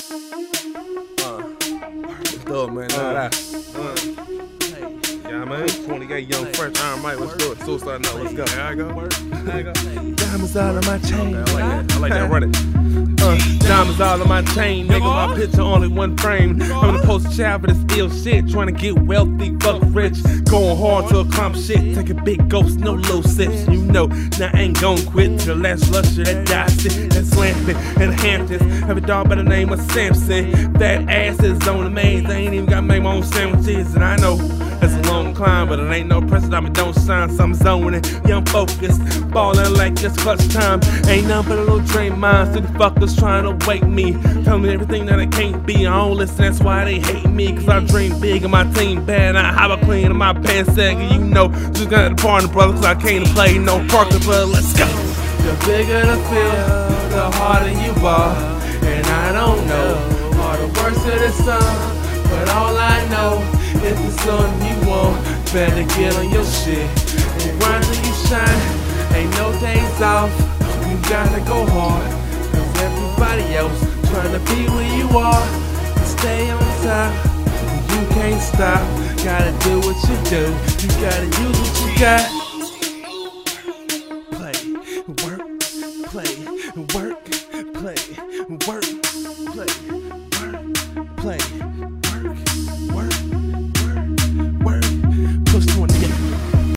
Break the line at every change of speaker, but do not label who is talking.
Dub, man, yeah, man, 28 young French Iron Mike, let's do it. Suicide Note, let's go. There I go. Diamonds all on my chain. Okay, I like that, run it. Diamonds all on my chain, nigga, my picture only one frame. I'm the poster child for this ill shit, trying to get wealthy, fuck rich. Going hard to accomplish shit, take a big ghost, no low sips. You know, now I ain't gon' quit till that's lusher, that Dicey, that Slanted, and Hamptons. Have a dog by the name of Samson. That ass is on the maze, I ain't even got to make my own sandwiches. And I know it's a long climb, but it ain't no pressure on me, don't shine. So I'm zoning, yeah, I'm focused, ballin' like it's clutch time. Ain't nothing but a little dream mind, city fuckers trying to wake me. Tell me everything that I can't be, I don't listen, that's why they hate me. Cause I dream big and my team bad, I have a clean in my pants sag. And you know, just got the partner, brother, cause I came to play no Parker, but let's go. The bigger the feel, the harder you are. And I don't know all the words of the song, but all I know, if it's something you want, better get on your shit. And grind till you shine, ain't no days off. You gotta go hard, cause everybody else trying to be where you are. Stay on top, you can't stop. Gotta do what you do, you gotta use what you got. Play, work, play, work, play, work.